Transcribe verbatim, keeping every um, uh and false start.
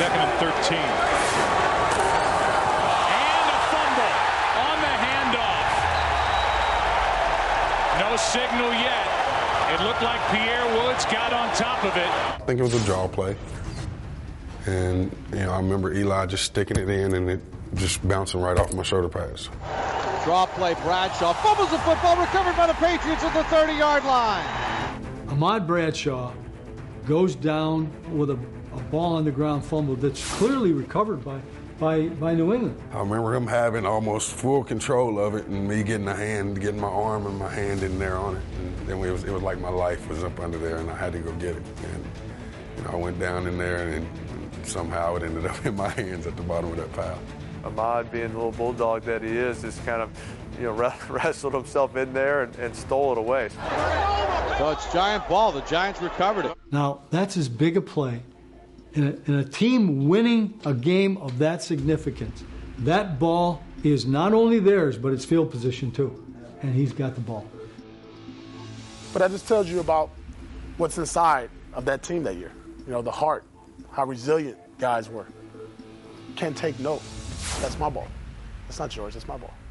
Second and thirteen. And a fumble on the handoff. No signal yet. It looked like Pierre Woods got on top of it. I think it was a draw play. And, you know, I remember Eli just sticking it in and it just bouncing right off my shoulder pads. Draw play, Bradshaw fumbles the football, recovered by the Patriots at the thirty-yard line. Ahmad Bradshaw goes down with a, a ball on the ground fumble that's clearly recovered by, by, by New England. I remember him having almost full control of it and me getting a hand, getting my arm and my hand in there on it. And then it was, it was like my life was up under there and I had to go get it. And you know, I went down in there and somehow it ended up in my hands at the bottom of that pile. Ahmad, being the little bulldog that he is, just kind of, you know, wrestled himself in there and, and stole it away. So it's giant ball. The Giants recovered it. Now, that's as big a play. In a, in a team winning a game of that significance, that ball is not only theirs, but it's field position too. And he's got the ball. But that just tells you about what's inside of that team that year. You know, the heart, how resilient guys were. Can't take no. That's my ball. That's not yours. That's my ball.